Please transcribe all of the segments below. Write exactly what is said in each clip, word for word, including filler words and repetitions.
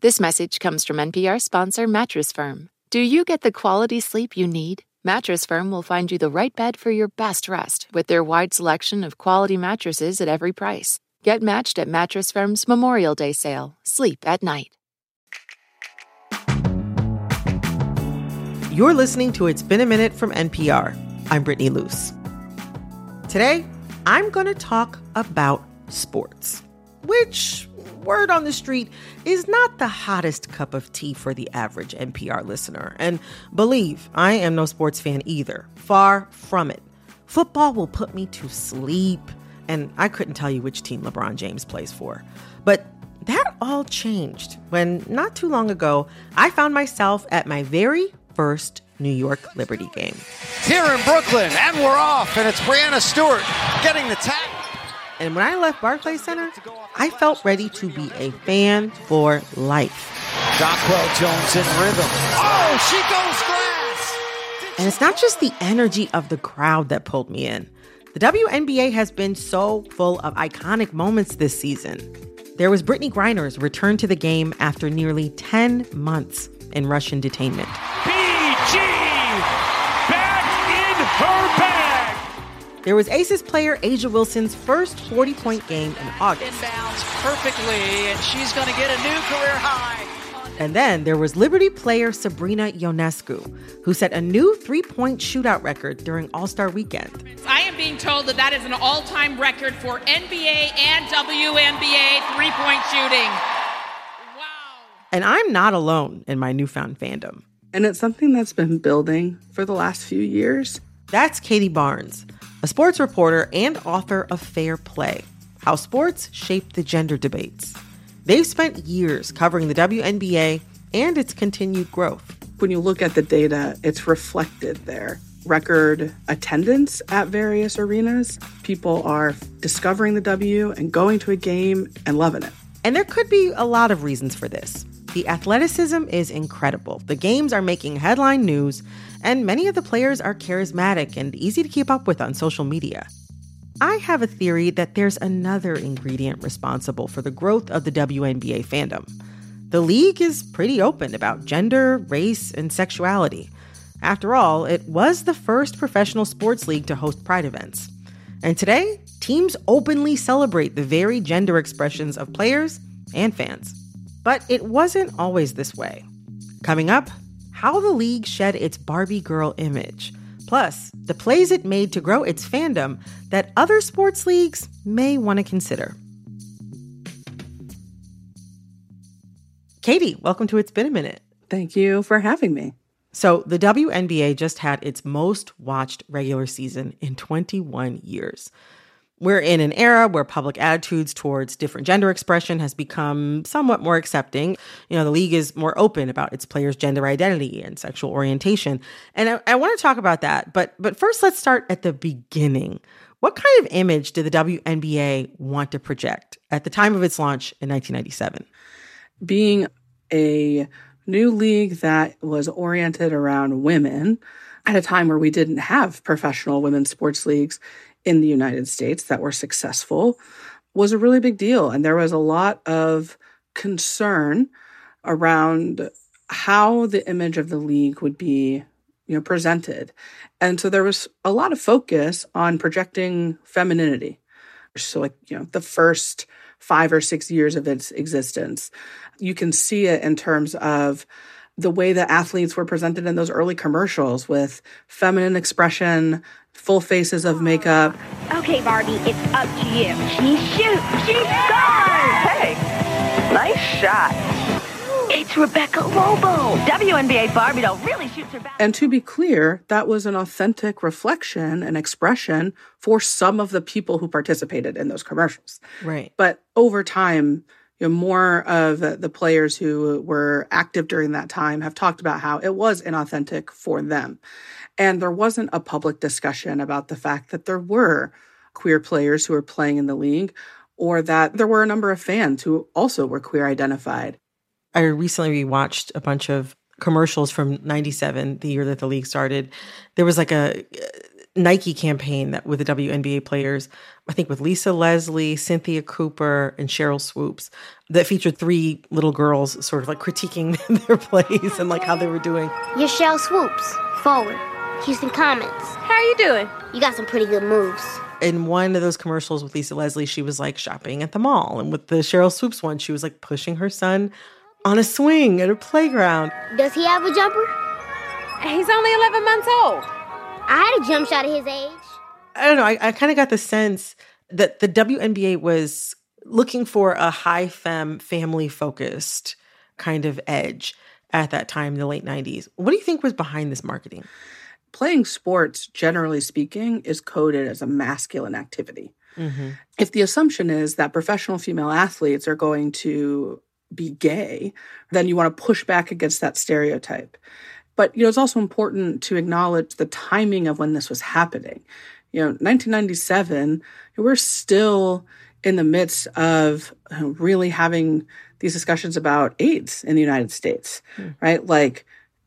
This message comes from N P R sponsor Mattress Firm. Do you get the quality sleep you need? Mattress Firm will find you the right bed for your best rest with their wide selection of quality mattresses at every price. Get matched at Mattress Firm's Memorial Day sale. Sleep at night. You're listening to It's Been a Minute from N P R. I'm Brittany Luce. Today, I'm going to talk about sports, which, word on the street, is not the hottest cup of tea for the average N P R listener. And believe, I am no sports fan either. Far from it. Football will put me to sleep, and I couldn't tell you which team LeBron James plays for. But that all changed when, not too long ago, I found myself at my very first New York Liberty game. Here in Brooklyn, and we're off, and it's Breanna Stewart getting the tag. And when I left Barclays Center, I felt ready to be a fan for life. Jonquel Jones in rhythm. Oh, she goes glass! And it's not just the energy of the crowd that pulled me in. The W N B A has been so full of iconic moments this season. There was Brittany Griner's return to the game after nearly ten months in Russian detainment. B G back in her bag. There was Aces player A'ja Wilson's first forty-point game in August. Inbounds perfectly, and she's going to get a new career high. And then there was Liberty player Sabrina Ionescu, who set a new three-point shootout record during All-Star Weekend. I am being told that that is an all-time record for N B A and W N B A three-point shooting. And I'm not alone in my newfound fandom. And it's something that's been building for the last few years. That's Katie Barnes, a sports reporter and author of Fair Play, How Sports Shaped the Gender Debates. They've spent years covering the W N B A and its continued growth. When you look at the data, it's reflected there. Record attendance at various arenas. People are discovering the W and going to a game and loving it. And there could be a lot of reasons for this. The athleticism is incredible. The games are making headline news, and many of the players are charismatic and easy to keep up with on social media. I have a theory that there's another ingredient responsible for the growth of the W N B A fandom. The league is pretty open about gender, race, and sexuality. After all, it was the first professional sports league to host pride events. And today, teams openly celebrate the varied gender expressions of players and fans. But it wasn't always this way. Coming up, how the league shed its Barbie girl image. Plus, the plays it made to grow its fandom that other sports leagues may want to consider. Katie, welcome to It's Been a Minute. Thank you for having me. So the W N B A just had its most watched regular season in twenty-one years. We're in an era where public attitudes towards different gender expression has become somewhat more accepting. You know, the league is more open about its players' gender identity and sexual orientation. And I, I want to talk about that. But but first, let's start at the beginning. What kind of image did the W N B A want to project at the time of its launch in nineteen ninety-seven? Being a new league that was oriented around women at a time where we didn't have professional women's sports leagues in the United States that were successful was a really big deal. And there was a lot of concern around how the image of the league would be, you know, presented. And so there was a lot of focus on projecting femininity. So like, you know, the first five or six years of its existence, you can see it in terms of the way that athletes were presented in those early commercials with feminine expression, full faces of makeup. Okay, Barbie, it's up to you. She shoots. She scores. Hey, nice shot. It's Rebecca Lobo. W N B A Barbie doll really shoots her back. And to be clear, that was an authentic reflection and expression for some of the people who participated in those commercials. Right. But over time, you know, more of the players who were active during that time have talked about how it was inauthentic for them. And there wasn't a public discussion about the fact that there were queer players who were playing in the league, or that there were a number of fans who also were queer identified. I recently rewatched a bunch of commercials from ninety-seven, the year that the league started. There was like a Nike campaign that with the W N B A players I think with Lisa Leslie, Cynthia Cooper, and Cheryl Swoops, that featured three little girls sort of like critiquing their plays and like how they were doing. You're Cheryl Swoops, forward, Houston Comets. How are you doing? You got some pretty good moves. In one of those commercials with Lisa Leslie, she was like shopping at the mall. And with the Cheryl Swoops one, she was like pushing her son on a swing at a playground. Does he have a jumper? He's only eleven months old. I had a jump shot at his age. I don't know. I, I kind of got the sense that the W N B A was looking for a high femme, family-focused kind of edge at that time in the late nineties. What do you think was behind this marketing? Playing sports, generally speaking, is coded as a masculine activity. Mm-hmm. If the assumption is that professional female athletes are going to be gay, then you want to push back against that stereotype. But, you know, it's also important to acknowledge the timing of when this was happening. You know, nineteen ninety-seven, we're still in the midst of really having these discussions about AIDS in the United States, mm. right? Like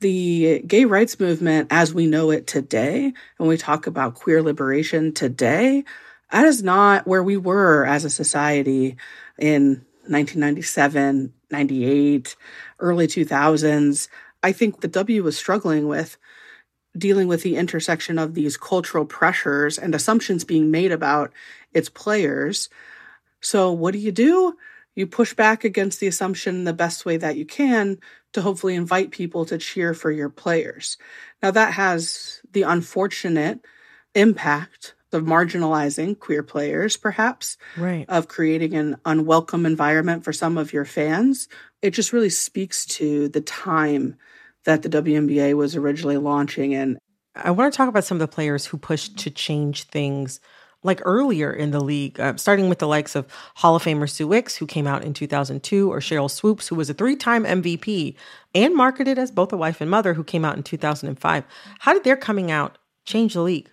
the gay rights movement as we know it today, when we talk about queer liberation today, that is not where we were as a society in nineteen ninety-seven, ninety-eight, early two thousands. I think the W was struggling with dealing with the intersection of these cultural pressures and assumptions being made about its players. So what do you do? You push back against the assumption the best way that you can to hopefully invite people to cheer for your players. Now that has the unfortunate impact of marginalizing queer players, perhaps, right, of creating an unwelcome environment for some of your fans. It just really speaks to the time that the W N B A was originally launching in. I want to talk about some of the players who pushed to change things like earlier in the league, uh, starting with the likes of Hall of Famer Sue Wicks, who came out in two thousand two, or Cheryl Swoops, who was a three-time M V P and marketed as both a wife and mother, who came out in two thousand five. How did their coming out change the league?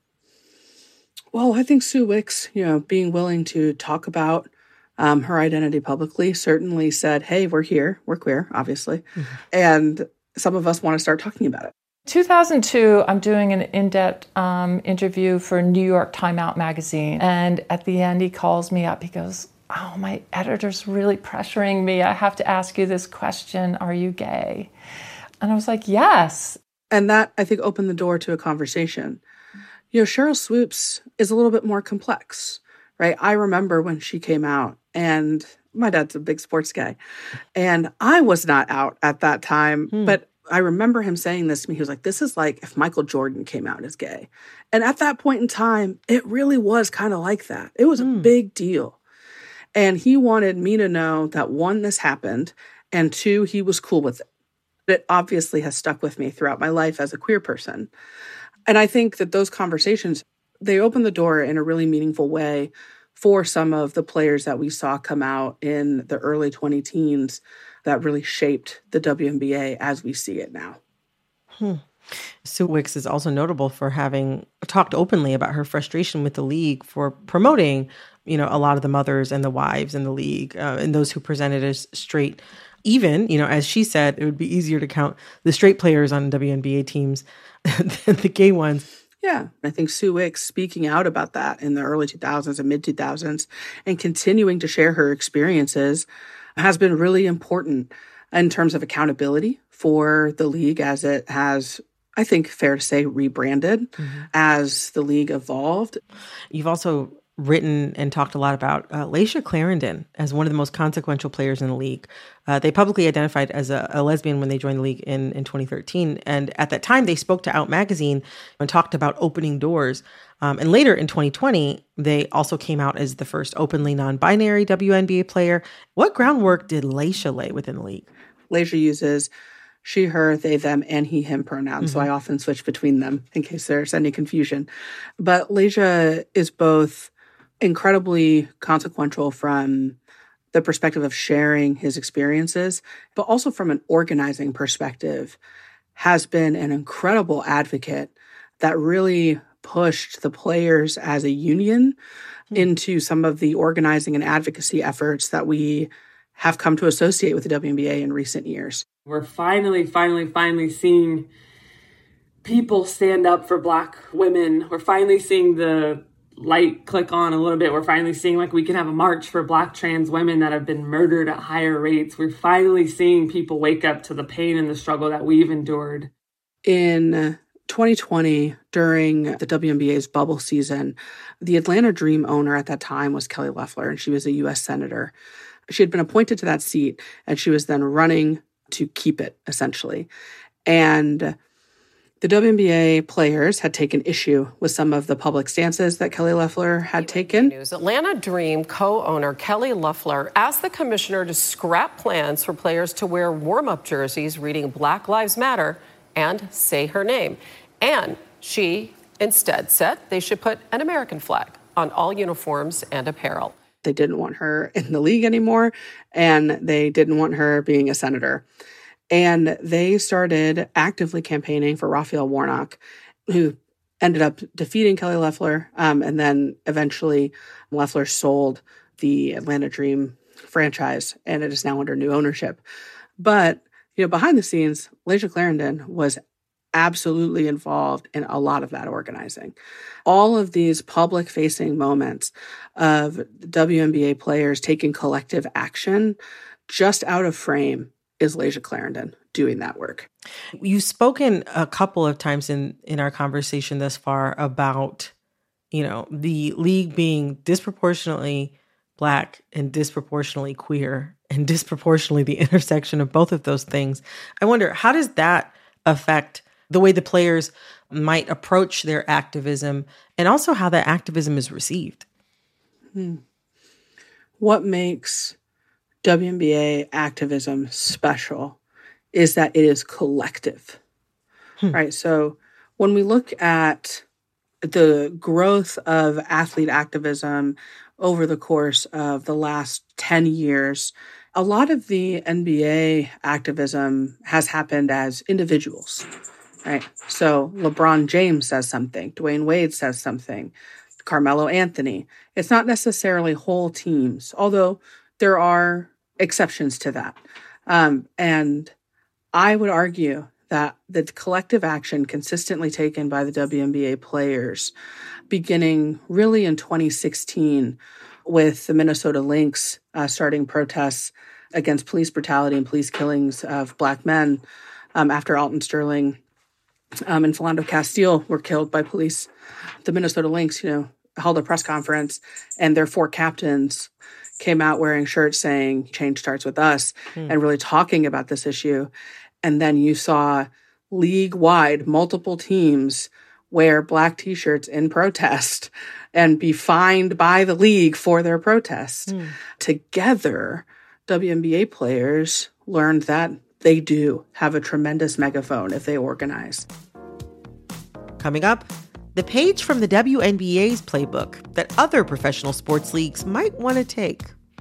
Well, I think Sue Wicks, you know, being willing to talk about um, her identity publicly certainly said, hey, we're here. We're queer, obviously. Mm-hmm. And some of us want to start talking about it. two thousand two, I'm doing an in-depth um, interview for New York Time Out magazine. And at the end, he calls me up. He goes, oh, my editor's really pressuring me. I have to ask you this question. Are you gay? And I was like, yes. And that, I think, opened the door to a conversation. You know, Cheryl Swoops is a little bit more complex, right? I remember when she came out, and my dad's a big sports guy, and I was not out at that time, hmm. but I remember him saying this to me. He was like, this is like if Michael Jordan came out as gay. And at that point in time, it really was kind of like that. It was hmm. a big deal. And he wanted me to know that, one, this happened, and two, he was cool with it. It obviously has stuck with me throughout my life as a queer person. And I think that those conversations, they open the door in a really meaningful way for some of the players that we saw come out in the early twenty teens that really shaped the W N B A as we see it now. Hmm. Sue Wicks is also notable for having talked openly about her frustration with the league for promoting, you know, a lot of the mothers and the wives in the league uh, and those who presented as straight. Even, you know, as she said, it would be easier to count the straight players on W N B A teams than the gay ones. Yeah, I think Sue Wicks speaking out about that in the early two thousands and mid two thousands and continuing to share her experiences has been really important in terms of accountability for the league as it has, I think, fair to say, rebranded mm-hmm. as the league evolved. You've also written and talked a lot about uh, Layshia Clarendon as one of the most consequential players in the league. Uh, they publicly identified as a, a lesbian when they joined the league in, in twenty thirteen. And at that time, they spoke to Out Magazine and talked about opening doors. Um, and later in twenty twenty, they also came out as the first openly non-binary W N B A player. What groundwork did Layshia lay within the league? Layshia uses she, her, they, them, and he, him pronouns. Mm-hmm. So I often switch between them in case there's any confusion. But Layshia is both incredibly consequential from the perspective of sharing his experiences, but also from an organizing perspective, has been an incredible advocate that really pushed the players as a union mm-hmm. into some of the organizing and advocacy efforts that we have come to associate with the W N B A in recent years. We're finally, finally, finally seeing people stand up for Black women. We're finally seeing the light click on a little bit. We're finally seeing like we can have a march for Black trans women that have been murdered at higher rates. We're finally seeing people wake up to the pain and the struggle that we've endured. In twenty twenty, during the W N B A's bubble season, the Atlanta Dream owner at that time was Kelly Loeffler, and she was a U S senator. She had been appointed to that seat, and she was then running to keep it, essentially. And the W N B A players had taken issue with some of the public stances that Kelly Loeffler had taken. News. Atlanta Dream co-owner Kelly Loeffler asked the commissioner to scrap plans for players to wear warm-up jerseys reading Black Lives Matter and say her name. And she instead said they should put an American flag on all uniforms and apparel. They didn't want her in the league anymore, and they didn't want her being a senator. And they started actively campaigning for Raphael Warnock, who ended up defeating Kelly Loeffler. Um, and then eventually Loeffler sold the Atlanta Dream franchise, and it is now under new ownership. But, you know, behind the scenes, Layshia Clarendon was absolutely involved in a lot of that organizing. All of these public-facing moments of W N B A players taking collective action just out of frame is Layshia Clarendon doing that work. You've spoken a couple of times in, in our conversation thus far about, you know, the league being disproportionately Black and disproportionately queer and disproportionately the intersection of both of those things. I wonder, how does that affect the way the players might approach their activism and also how that activism is received? Hmm. What makes W N B A activism special is that it is collective, hmm. right? So when we look at the growth of athlete activism over the course of the last ten years, a lot of the N B A activism has happened as individuals, right? So LeBron James says something, Dwayne Wade says something, Carmelo Anthony. It's not necessarily whole teams, although there are exceptions to that. Um, and I would argue that the collective action consistently taken by the W N B A players, beginning really in twenty sixteen with the Minnesota Lynx uh, starting protests against police brutality and police killings of Black men um, after Alton Sterling um, and Philando Castile were killed by police. The Minnesota Lynx, you know, held a press conference, and their four captains came out wearing shirts saying change starts with us mm. and really talking about this issue. And then you saw league-wide multiple teams wear Black T-shirts in protest and be fined by the league for their protest. Mm. Together, W N B A players learned that they do have a tremendous megaphone if they organize. Coming up, the page from the W N B A's playbook that other professional sports leagues might want to take.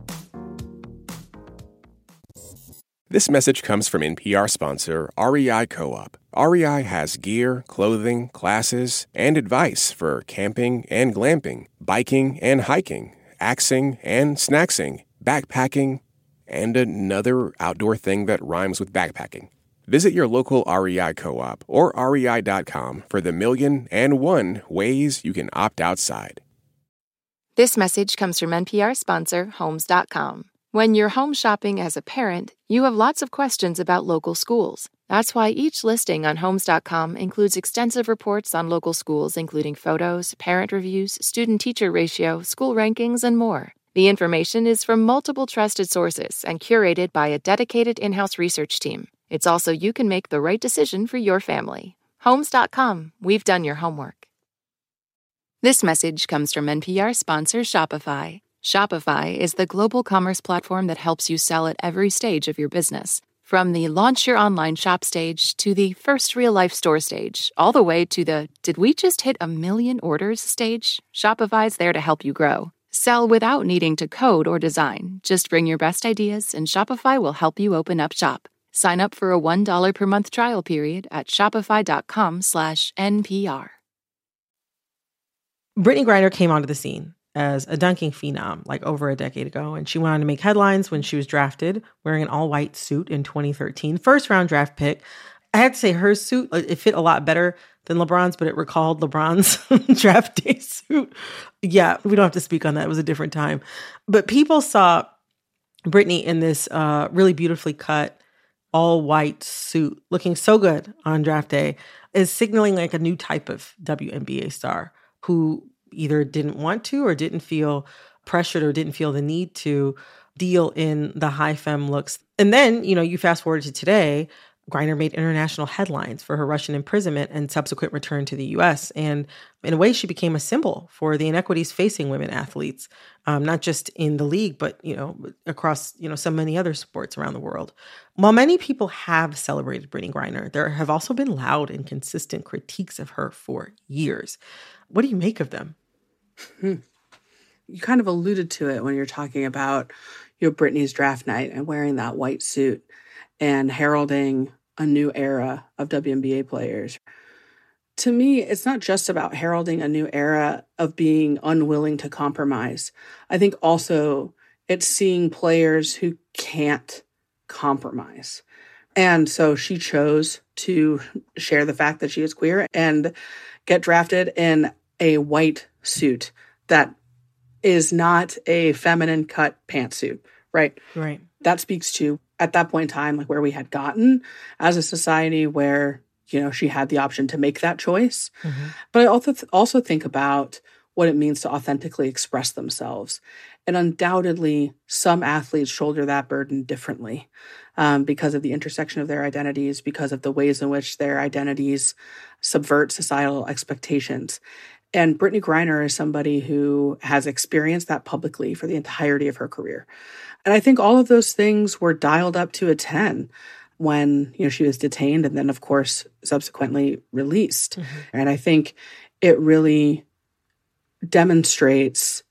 This message comes from N P R sponsor R E I Co-op. R E I has gear, clothing, classes, and advice for camping and glamping, biking and hiking, axing and snacksing, backpacking, and another outdoor thing that rhymes with backpacking. Visit your local R E I Co-op or R E I dot com for the million and one ways you can opt outside. This message comes from N P R sponsor Homes dot com. When you're home shopping as a parent, you have lots of questions about local schools. That's why each listing on Homes dot com includes extensive reports on local schools, including photos, parent reviews, student-teacher ratio, school rankings, and more. The information is from multiple trusted sources and curated by a dedicated in-house research team. It's also you can make the right decision for your family. Homes dot com. We've done your homework. This message comes from N P R sponsor Shopify. Shopify is the global commerce platform that helps you sell at every stage of your business. From the launch your online shop stage to the first real-life store stage, all the way to the did we just hit a million orders stage, Shopify's there to help you grow. Sell without needing to code or design. Just bring your best ideas and Shopify will help you open up shop. Sign up for a one dollar per month trial period at shopify.com slash NPR. Brittney Griner came onto the scene as a dunking phenom like over a decade ago, and she went on to make headlines when she was drafted wearing an all-white suit in twenty thirteen. First round draft pick. I had to say her suit, it fit a lot better than LeBron's, but it recalled LeBron's draft day suit. Yeah, we don't have to speak on that. It was a different time. But people saw Brittany in this uh, really beautifully cut, all-white suit, looking so good on draft day, is signaling like a new type of W N B A star who either didn't want to or didn't feel pressured or didn't feel the need to deal in the high femme looks. And then, you know, you fast forward to today, Griner made international headlines for her Russian imprisonment and subsequent return to the U S. And in a way, she became a symbol for the inequities facing women athletes, um, not just in the league, but, you know, across, you know, so many other sports around the world. While many people have celebrated Brittany Griner, there have also been loud and consistent critiques of her for years. What do you make of them? Hmm. You kind of alluded to it when you're talking about, you know, Brittany's draft night and wearing that white suit and heralding a new era of W N B A players. To me, it's not just about heralding a new era of being unwilling to compromise. I think also it's seeing players who can't compromise. And so she chose to share the fact that she is queer and get drafted in a white suit that is not a feminine cut pantsuit, right? Right. That speaks to, at that point in time, like where we had gotten as a society where, you know, she had the option to make that choice. Mm-hmm. But I also, th- also think about what it means to authentically express themselves. And undoubtedly, some athletes shoulder that burden differently um, because of the intersection of their identities, because of the ways in which their identities subvert societal expectations. And Brittany Griner is somebody who has experienced that publicly for the entirety of her career. And I think all of those things were dialed up to a ten when, you know, she was detained and then, of course, subsequently released. Mm-hmm. And I think it really demonstrates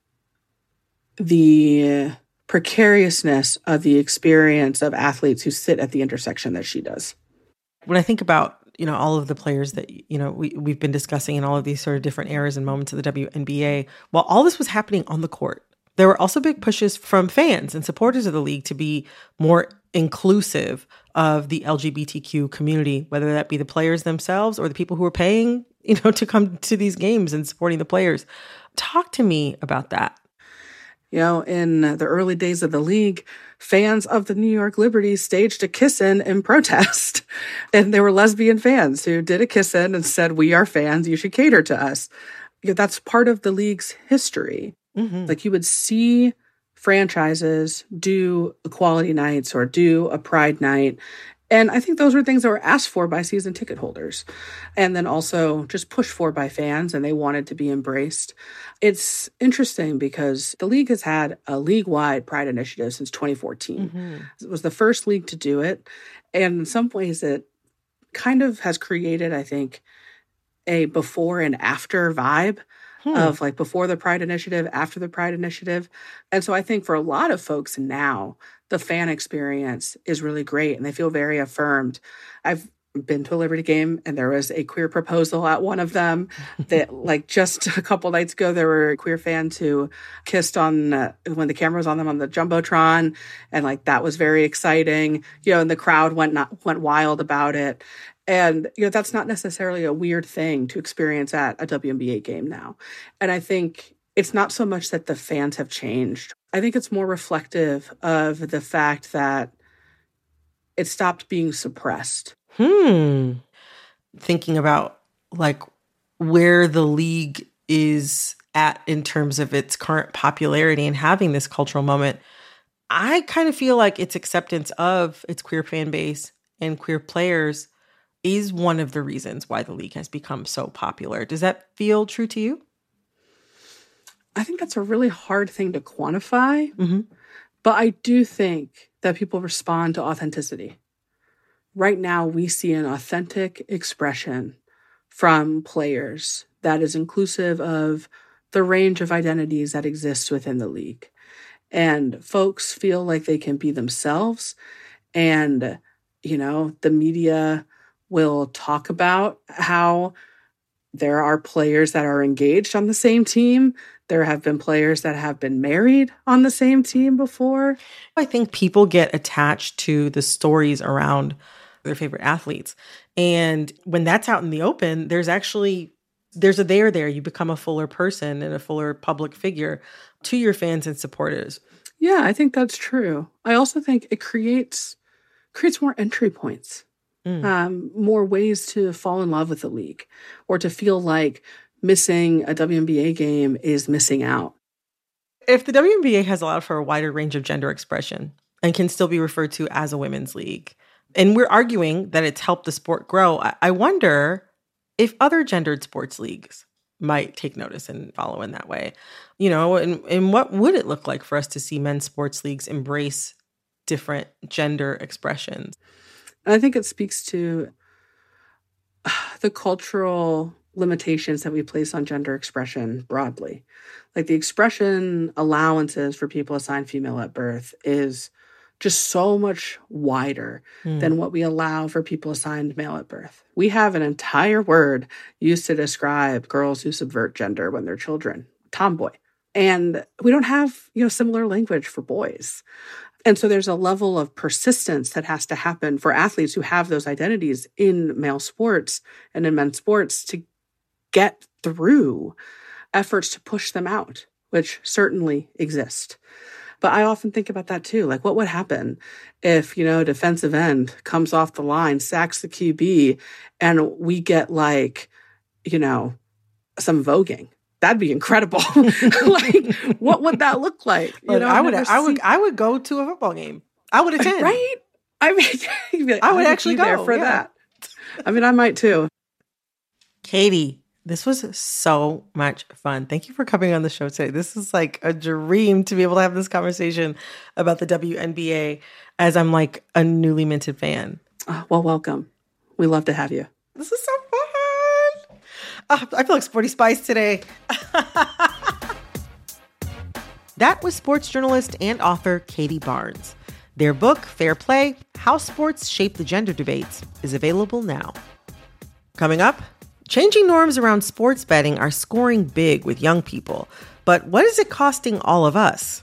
the precariousness of the experience of athletes who sit at the intersection that she does. When I think about, you know, all of the players that, you know, we, we've been discussing in all of these sort of different eras and moments of the W N B A, while all this was happening on the court, there were also big pushes from fans and supporters of the league to be more inclusive of the L G B T Q community, whether that be the players themselves or the people who are paying, you know, to come to these games and supporting the players. Talk to me about that. You know, in the early days of the league, fans of the New York Liberty staged a kiss-in in protest. And there were lesbian fans who did a kiss-in and said, "We are fans, you should cater to us." You know, that's part of the league's history. Mm-hmm. Like you would see franchises do equality nights or do a pride night. And I think those were things that were asked for by season ticket holders and then also just pushed for by fans, and they wanted to be embraced. It's interesting because the league has had a league-wide pride initiative since twenty fourteen. Mm-hmm. It was the first league to do it. And in some ways it kind of has created, I think, a before and after vibe. Hmm. Of like before the Pride Initiative, after the Pride Initiative. And so I think for a lot of folks now, the fan experience is really great and they feel very affirmed. I've been to a Liberty game and there was a queer proposal at one of them that like just a couple nights ago, there were queer fans who kissed on uh, when the camera was on them on the Jumbotron. And like, that was very exciting, you know, and the crowd went not, went wild about it. And, you know, that's not necessarily a weird thing to experience at a W N B A game now. And I think it's not so much that the fans have changed. I think it's more reflective of the fact that it stopped being suppressed. Hmm. Thinking about like where the league is at in terms of its current popularity and having this cultural moment, I kind of feel like its acceptance of its queer fan base and queer players is one of the reasons why the league has become so popular. Does that feel true to you? I think that's a really hard thing to quantify, mm-hmm. but I do think that people respond to authenticity. Right now, we see an authentic expression from players that is inclusive of the range of identities that exists within the league. And folks feel like they can be themselves. And, you know, the media will talk about how there are players that are engaged on the same team. There have been players that have been married on the same team before. I think people get attached to the stories around their favorite athletes. And when that's out in the open, there's actually, there's a there there. You become a fuller person and a fuller public figure to your fans and supporters. Yeah, I think that's true. I also think it creates creates more entry points, mm. um, more ways to fall in love with the league or to feel like missing a W N B A game is missing out. If the W N B A has allowed for a wider range of gender expression and can still be referred to as a women's league, and we're arguing that it's helped the sport grow, I wonder if other gendered sports leagues might take notice and follow in that way. You know, and, and what would it look like for us to see men's sports leagues embrace different gender expressions? And I think it speaks to the cultural limitations that we place on gender expression broadly. Like the expression allowances for people assigned female at birth is just so much wider mm. than what we allow for people assigned male at birth. We have an entire word used to describe girls who subvert gender when they're children, tomboy. And we don't have, you know, similar language for boys. And so there's a level of persistence that has to happen for athletes who have those identities in male sports and in men's sports to get through efforts to push them out, which certainly exist. But I often think about that too. Like, what would happen if, you know, defensive end comes off the line, sacks the Q B, and we get like, you know, some voguing? That'd be incredible. Like, what would that look like? You Look, know, I would, I I would, I would go to a football game. I would attend. Right? I mean, like, I would actually go there for yeah. that. I mean, I might too. Katie, this was so much fun. Thank you for coming on the show today. This is like a dream to be able to have this conversation about the W N B A as I'm like a newly minted fan. Oh, well, welcome. We love to have you. This is so fun. Oh, I feel like Sporty Spice today. That was sports journalist and author Katie Barnes. Their book, Fair Play, How Sports Shape the Gender Debates, is available now. Coming up, changing norms around sports betting are scoring big with young people, but what is it costing all of us?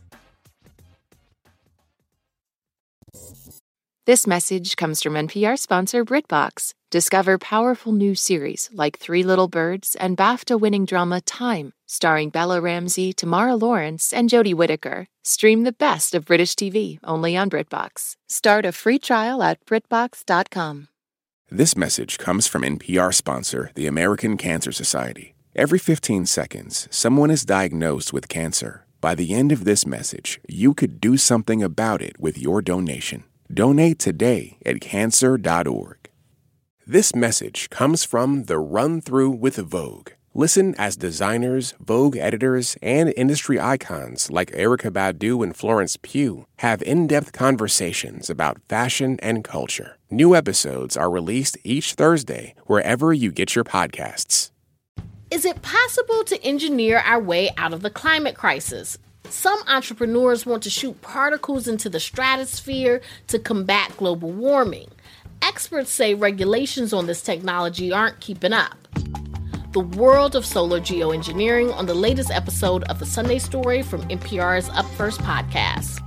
This message comes from N P R sponsor BritBox. Discover powerful new series like Three Little Birds and BAFTA-winning drama Time, starring Bella Ramsey, Tamara Lawrence, and Jodie Whittaker. Stream the best of British T V only on BritBox. Start a free trial at britbox dot com. This message comes from N P R sponsor, the American Cancer Society. Every fifteen seconds, someone is diagnosed with cancer. By the end of this message, you could do something about it with your donation. Donate today at cancer dot org. This message comes from The Run Through with Vogue. Listen as designers, Vogue editors, and industry icons like Erykah Badu and Florence Pugh have in-depth conversations about fashion and culture. New episodes are released each Thursday wherever you get your podcasts. Is it possible to engineer our way out of the climate crisis? Some entrepreneurs want to shoot particles into the stratosphere to combat global warming. Experts say regulations on this technology aren't keeping up. The world of solar geoengineering on the latest episode of The Sunday Story from N P R's Up First podcast.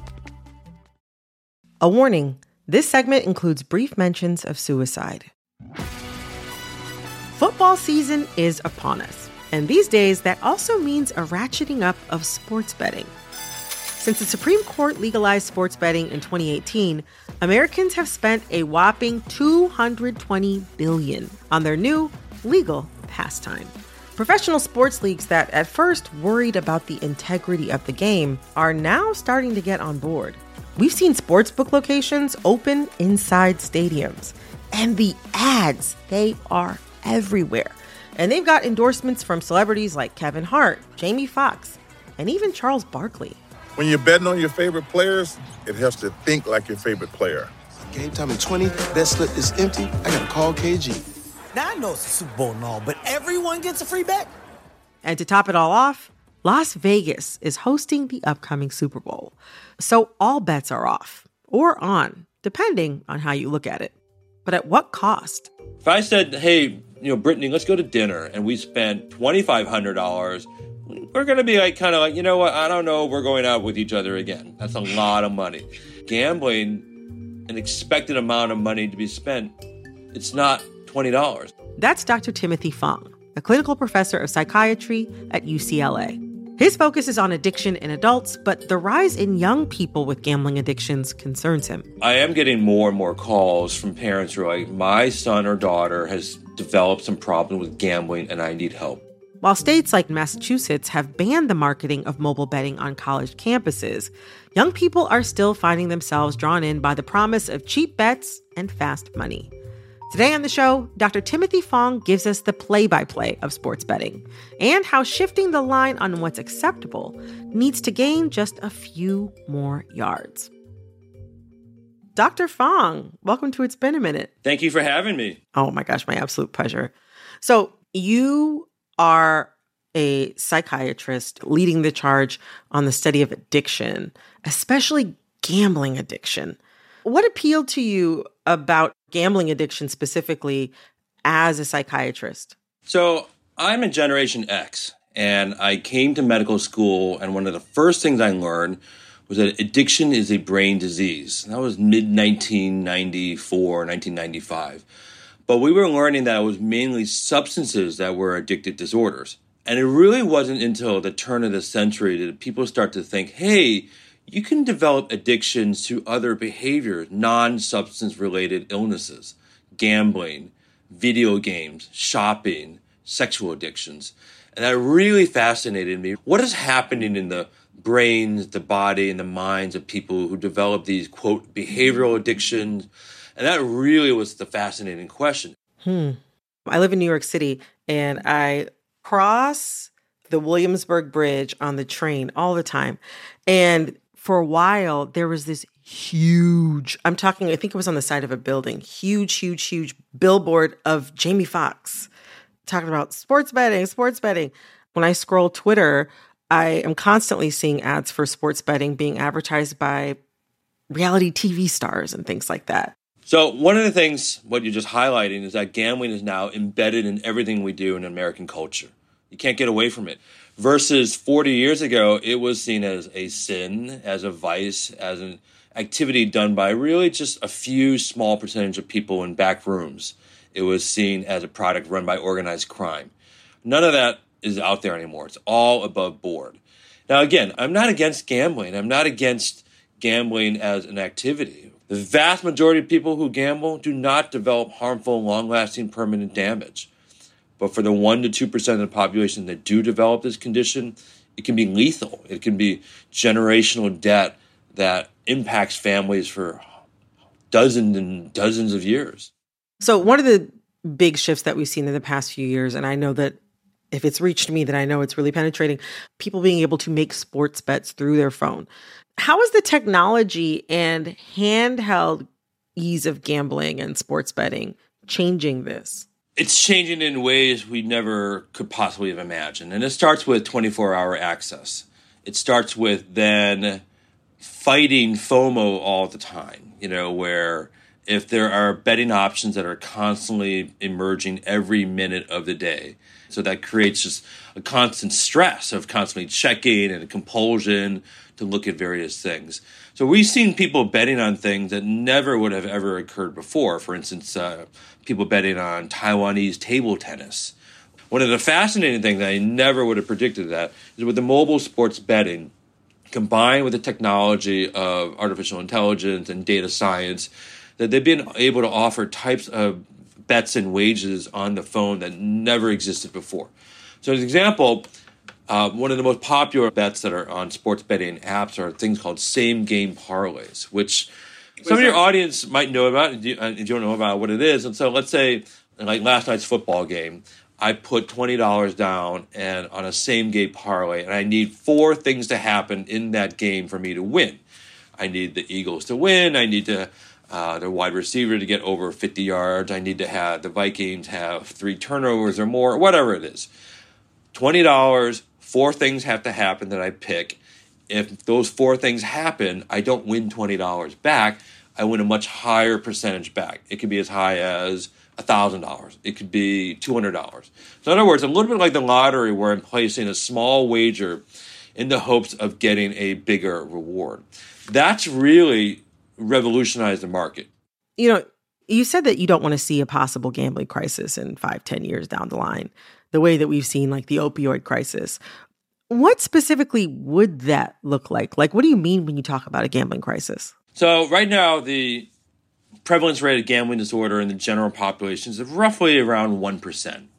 A warning, this segment includes brief mentions of suicide. Football season is upon us, and these days that also means a ratcheting up of sports betting. Since the Supreme Court legalized sports betting in twenty eighteen, Americans have spent a whopping two hundred twenty billion dollars on their new legal pastime. Professional sports leagues that at first worried about the integrity of the game are now starting to get on board. We've seen sportsbook locations open inside stadiums, and the ads, they are everywhere. And they've got endorsements from celebrities like Kevin Hart, Jamie Foxx, and even Charles Barkley. When you're betting on your favorite players, it helps to think like your favorite player. Game time at twenty, that slip is empty, I gotta call K G. Now I know it's a Super Bowl and all, but everyone gets a free bet? And to top it all off, Las Vegas is hosting the upcoming Super Bowl. So all bets are off, or on, depending on how you look at it. But at what cost? If I said, hey, you know, Brittany, let's go to dinner, and we spent twenty-five hundred dollars, we're going to be like, kind of like, you know what, I don't know, we're going out with each other again. That's a lot of money. Gambling an expected amount of money to be spent, it's not twenty dollars. That's Doctor Timothy Fong, a clinical professor of psychiatry at U C L A. His focus is on addiction in adults, but the rise in young people with gambling addictions concerns him. I am getting more and more calls from parents who are like, my son or daughter has developed some problem with gambling and I need help. While states like Massachusetts have banned the marketing of mobile betting on college campuses, young people are still finding themselves drawn in by the promise of cheap bets and fast money. Today on the show, Doctor Timothy Fong gives us the play-by-play of sports betting and how shifting the line on what's acceptable needs to gain just a few more yards. Doctor Fong, welcome to It's Been a Minute. Thank you for having me. Oh my gosh, my absolute pleasure. So you are a psychiatrist leading the charge on the study of addiction, especially gambling addiction. What appealed to you about gambling addiction specifically as a psychiatrist? So I'm a Generation X, and I came to medical school, and one of the first things I learned was that addiction is a brain disease. That was mid nineteen ninety-four, nineteen ninety-five. But we were learning that it was mainly substances that were addictive disorders. And it really wasn't until the turn of the century that people start to think, hey, you can develop addictions to other behaviors, non-substance related illnesses, gambling, video games, shopping, sexual addictions. And that really fascinated me. What is happening in the brains, the body, and the minds of people who develop these, quote, behavioral addictions? And that really was the fascinating question. Hmm. I live in New York City, and I cross the Williamsburg Bridge on the train all the time. And for a while, there was this huge, I'm talking, I think it was on the side of a building, huge, huge, huge billboard of Jamie Foxx talking about sports betting, sports betting. When I scroll Twitter, I am constantly seeing ads for sports betting being advertised by reality T V stars and things like that. So one of the things, what you're just highlighting, is that gambling is now embedded in everything we do in American culture. You can't get away from it. Versus forty years ago, it was seen as a sin, as a vice, as an activity done by really just a few small percentage of people in back rooms. It was seen as a product run by organized crime. None of that is out there anymore. It's all above board. Now, again, I'm not against gambling. I'm not against gambling as an activity. The vast majority of people who gamble do not develop harmful, long-lasting, permanent damage. But for the one to two percent of the population that do develop this condition, it can be lethal. It can be generational debt that impacts families for dozens and dozens of years. So one of the big shifts that we've seen in the past few years, and I know that if it's reached me, that I know it's really penetrating, people being able to make sports bets through their phone. How is the technology and handheld ease of gambling and sports betting changing this? It's changing in ways we never could possibly have imagined. And it starts with twenty-four hour access. It starts with then fighting FOMO all the time, you know, where if there are betting options that are constantly emerging every minute of the day, so that creates just a constant stress of constantly checking and a compulsion to look at various things. So we've seen people betting on things that never would have ever occurred before. For instance, uh, people betting on Taiwanese table tennis. One of the fascinating things that I never would have predicted that is with the mobile sports betting, combined with the technology of artificial intelligence and data science, that they've been able to offer types of bets and wages on the phone that never existed before. So as an example, uh, one of the most popular bets that are on sports betting apps are things called same-game parlays, which some of your audience might know about, and you don't know about what it is. And so let's say, like last night's football game, I put twenty dollars down and on a same-game parlay, and I need four things to happen in that game for me to win. I need the Eagles to win. I need to Uh, the wide receiver to get over fifty yards. I need to have the Vikings have three turnovers or more, whatever it is. twenty dollars, four things have to happen that I pick. If those four things happen, I don't win twenty dollars back. I win a much higher percentage back. It could be as high as one thousand dollars. It could be two hundred dollars. So in other words, a little bit like the lottery where I'm placing a small wager in the hopes of getting a bigger reward. That's really revolutionize the market. You know, you said that you don't want to see a possible gambling crisis in five, ten years down the line, the way that we've seen like the opioid crisis. What specifically would that look like? Like, what do you mean when you talk about a gambling crisis? So right now, the prevalence rate of gambling disorder in the general population is roughly around one percent.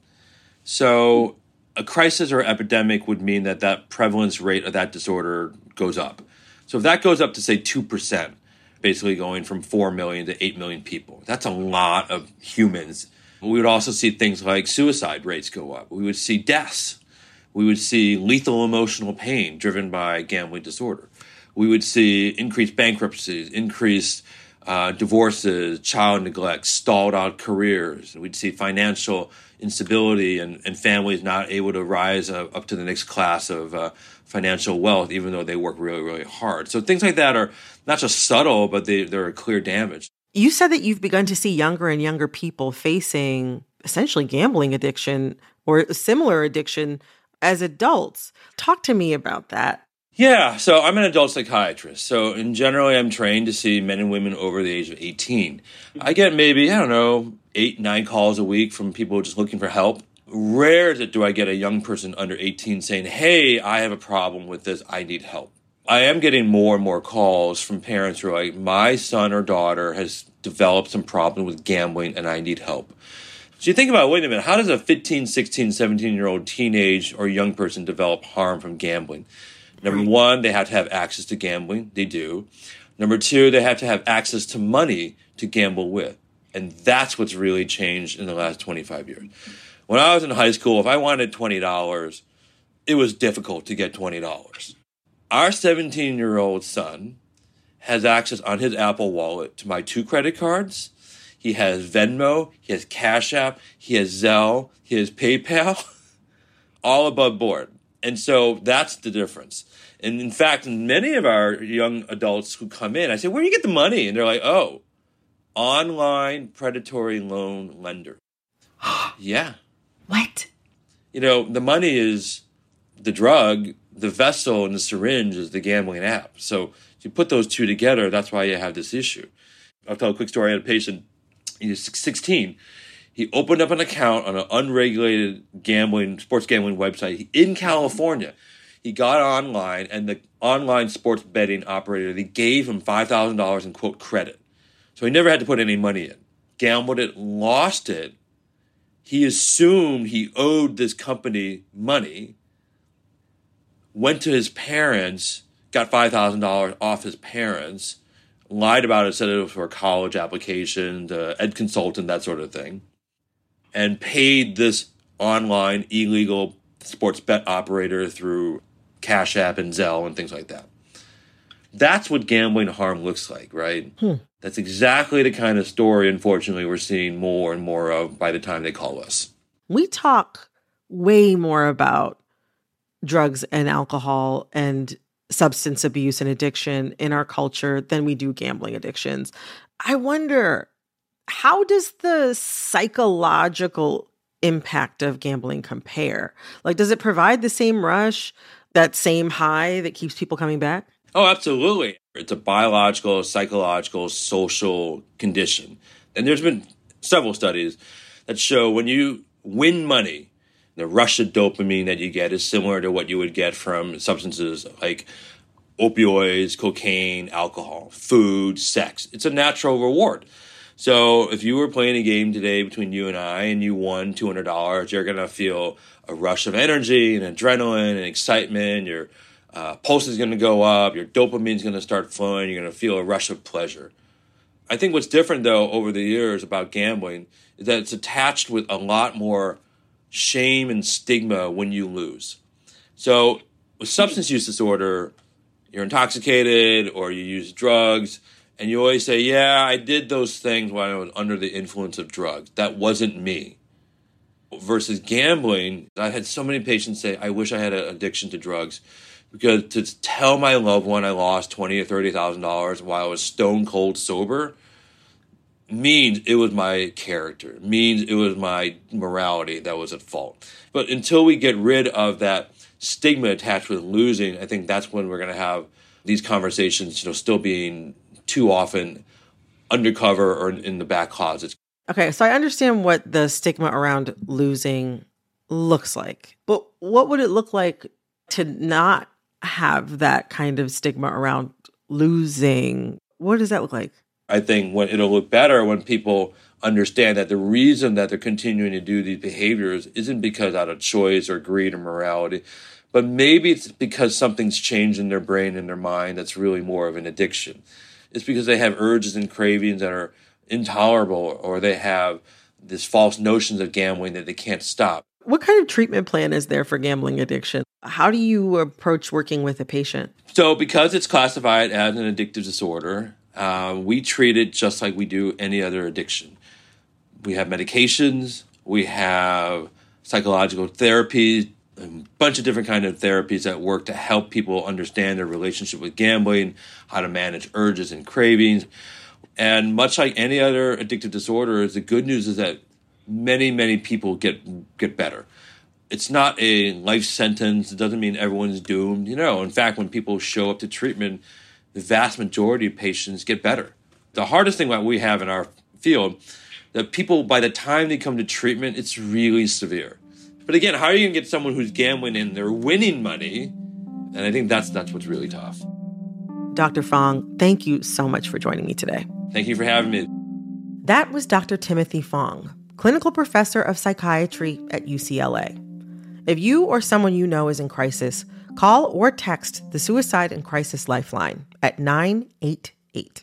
So a crisis or epidemic would mean that that prevalence rate of that disorder goes up. So if that goes up to, say, two percent, basically going from four million to eight million people, that's a lot of humans. We would also see things like suicide rates go up. We would see deaths. We would see lethal emotional pain driven by gambling disorder. We would see increased bankruptcies, increased uh, divorces, child neglect, stalled out careers. We'd see financial instability and, and families not able to rise uh, up to the next class of uh, financial wealth, even though they work really, really hard. So things like that are not just subtle, but they, they're a clear damage. You said that you've begun to see younger and younger people facing essentially gambling addiction or similar addiction as adults. Talk to me about that. Yeah, so I'm an adult psychiatrist. So in general, I'm trained to see men and women over the age of eighteen. I get maybe, I don't know, eight, nine calls a week from people just looking for help. Rare do I get a young person under eighteen saying, hey, I have a problem with this, I need help. I am getting more and more calls from parents who are like, my son or daughter has developed some problem with gambling and I need help. So you think about, wait a minute, how does a fifteen, sixteen, seventeen-year-old teenage or young person develop harm from gambling? Number one, they have to have access to gambling. They do. Number two, they have to have access to money to gamble with. And that's what's really changed in the last twenty-five years. When I was in high school, if I wanted twenty dollars, it was difficult to get twenty dollars. Our seventeen-year-old son has access on his Apple Wallet to my two credit cards. He has Venmo, he has Cash App, he has Zelle, he has PayPal, all above board. And so that's the difference. And in fact, many of our young adults who come in, I say, where do you get the money? And they're like, oh, online predatory loan lender. Yeah. What? You know, the money is the drug, the vessel and the syringe is the gambling app. So you put those two together, that's why you have this issue. I'll tell a quick story. I had a patient, he was sixteen. He opened up an account on an unregulated gambling, sports gambling website in California. He got online, and the online sports betting operator, they gave him five thousand dollars in, quote, credit. So he never had to put any money in. Gambled it, lost it. He assumed he owed this company money, went to his parents, got five thousand dollars off his parents, lied about it, said it was for a college application, the ed consultant, that sort of thing, and paid this online illegal sports bet operator through Cash App and Zelle and things like that. That's what gambling harm looks like, right? Hmm. That's exactly the kind of story, unfortunately, we're seeing more and more of by the time they call us. We talk way more about drugs and alcohol and substance abuse and addiction in our culture than we do gambling addictions. I wonder, how does the psychological impact of gambling compare? Like, does it provide the same rush, that same high that keeps people coming back? Oh, absolutely. It's a biological, psychological, social condition. And there's been several studies that show when you win money, the rush of dopamine that you get is similar to what you would get from substances like opioids, cocaine, alcohol, food, sex. It's a natural reward. So if you were playing a game today between you and I and you won two hundred dollars, you're going to feel a rush of energy and adrenaline and excitement. Your uh, pulse is going to go up. Your dopamine is going to start flowing. You're going to feel a rush of pleasure. I think what's different, though, over the years about gambling is that it's attached with a lot more shame and stigma when you lose. So with substance use disorder, you're intoxicated or you use drugs, and you always say, yeah, I did those things when I was under the influence of drugs. That wasn't me. Versus gambling, I had so many patients say, I wish I had an addiction to drugs, because to tell my loved one I lost twenty thousand dollars or thirty thousand dollars while I was stone cold sober means it was my character, means it was my morality that was at fault. But until we get rid of that stigma attached with losing, I think that's when we're going to have these conversations, you know, still being too often undercover or in the back closets. Okay, so I understand what the stigma around losing looks like, but what would it look like to not have that kind of stigma around losing? What does that look like? I think when it'll look better when people understand that the reason that they're continuing to do these behaviors isn't because out of choice or greed or morality, but maybe it's because something's changed in their brain and their mind that's really more of an addiction. It's because they have urges and cravings that are intolerable, or they have this false notions of gambling that they can't stop. What kind of treatment plan is there for gambling addiction? How do you approach working with a patient? So because it's classified as an addictive disorder, uh, we treat it just like we do any other addiction. We have medications, we have psychological therapy, a bunch of different kind of therapies that work to help people understand their relationship with gambling, how to manage urges and cravings. And much like any other addictive disorders, the good news is that many, many people get get better. It's not a life sentence. It doesn't mean everyone's doomed. You know, in fact, when people show up to treatment, the vast majority of patients get better. The hardest thing that we have in our field, that people, by the time they come to treatment, it's really severe. But again, how are you going to get someone who's gambling and they're winning money? And I think that's that's what's really tough. Doctor Fong, thank you so much for joining me today. Thank you for having me. That was Doctor Timothy Fong, clinical professor of psychiatry at U C L A. If you or someone you know is in crisis, call or text the Suicide and Crisis Lifeline at nine eight eight.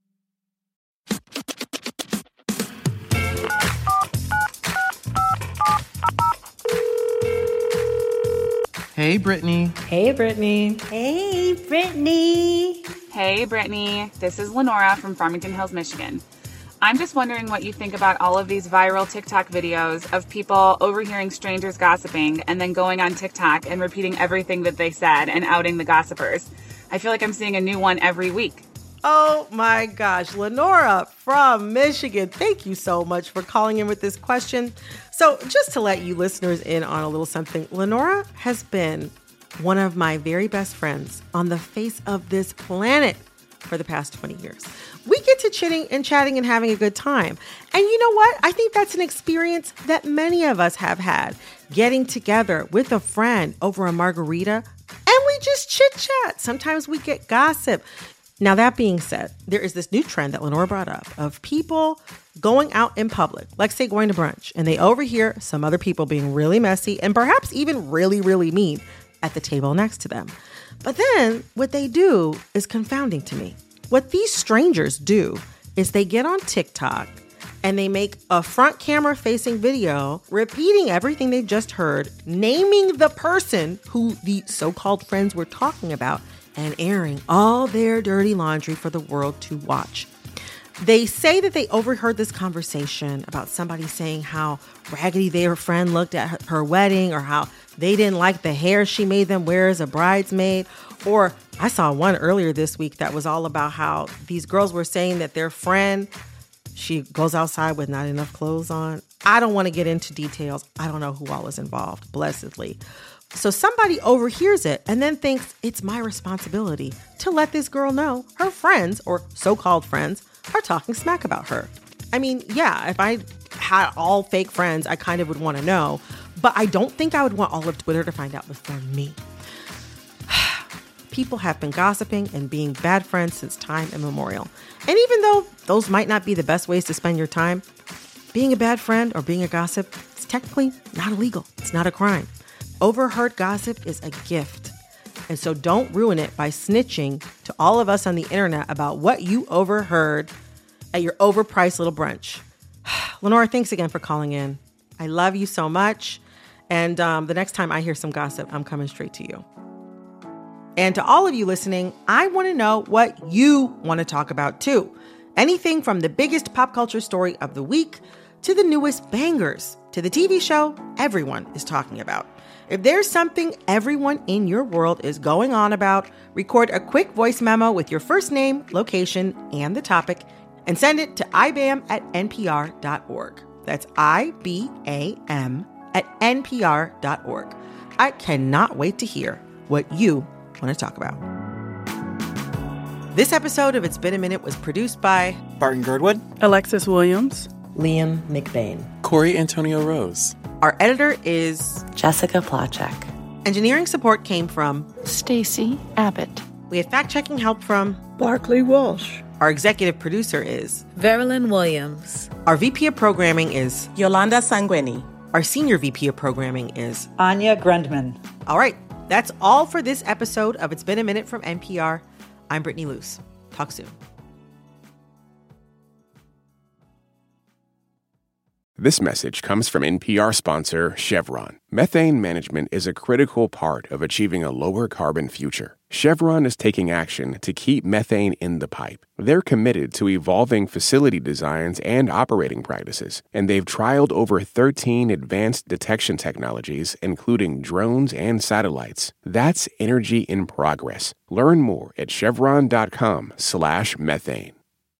Hey, Brittany. Hey, Brittany. Hey, Brittany. Hey, Brittany. This is Lenora from Farmington Hills, Michigan. I'm just wondering what you think about all of these viral TikTok videos of people overhearing strangers gossiping and then going on TikTok and repeating everything that they said and outing the gossipers. I feel like I'm seeing a new one every week. Oh my gosh, Lenora from Michigan, thank you so much for calling in with this question. So just to let you listeners in on a little something, Lenora has been one of my very best friends on the face of this planet for the past twenty years. We get to chitting and chatting and having a good time. And you know what? I think that's an experience that many of us have had, getting together with a friend over a margarita and we just chit chat. Sometimes we get gossip. Now, that being said, there is this new trend that Lenora brought up of people going out in public, like say going to brunch, and they overhear some other people being really messy and perhaps even really, really mean at the table next to them. But then what they do is confounding to me. What these strangers do is they get on TikTok and they make a front camera facing video repeating everything they've just heard, naming the person who the so-called friends were talking about, and airing all their dirty laundry for the world to watch. They say that they overheard this conversation about somebody saying how raggedy their friend looked at her, her wedding, or how they didn't like the hair she made them wear as a bridesmaid. Or I saw one earlier this week that was all about how these girls were saying that their friend, she goes outside with not enough clothes on. I don't want to get into details. I don't know who all is involved, blessedly. So somebody overhears it and then thinks it's my responsibility to let this girl know her friends, or so-called friends, are talking smack about her. I mean, yeah, if I had all fake friends, I kind of would want to know, but I don't think I would want all of Twitter to find out before me. People have been gossiping and being bad friends since time immemorial. And even though those might not be the best ways to spend your time, being a bad friend or being a gossip is technically not illegal. It's not a crime. Overheard gossip is a gift. And so don't ruin it by snitching to all of us on the internet about what you overheard at your overpriced little brunch. Lenora, thanks again for calling in. I love you so much. And um, the next time I hear some gossip, I'm coming straight to you. And to all of you listening, I want to know what you want to talk about too. Anything from the biggest pop culture story of the week to the newest bangers to the T V show everyone is talking about. If there's something everyone in your world is going on about, record a quick voice memo with your first name, location, and the topic, and send it to I B A M at N P R dot org. That's I B A M at N P R dot org. I cannot wait to hear what you want to talk about. This episode of It's Been a Minute was produced by Barton Girdwood, Alexis Williams, Liam McBain, Corey Antonio Rose. Our editor is Jessica Plachek. Engineering support came from Stacy Abbott. We had fact-checking help from Barkley Walsh. Our executive producer is Verilyn Williams. Our V P of Programming is Yolanda Sanguini. Our Senior V P of Programming is Anya Grundman. All right, that's all for this episode of It's Been a Minute from N P R. I'm Brittany Luce. Talk soon. This message comes from N P R sponsor Chevron. Methane management is a critical part of achieving a lower carbon future. Chevron is taking action to keep methane in the pipe. They're committed to evolving facility designs and operating practices, and they've trialed over thirteen advanced detection technologies, including drones and satellites. That's energy in progress. Learn more at chevron.com slash methane.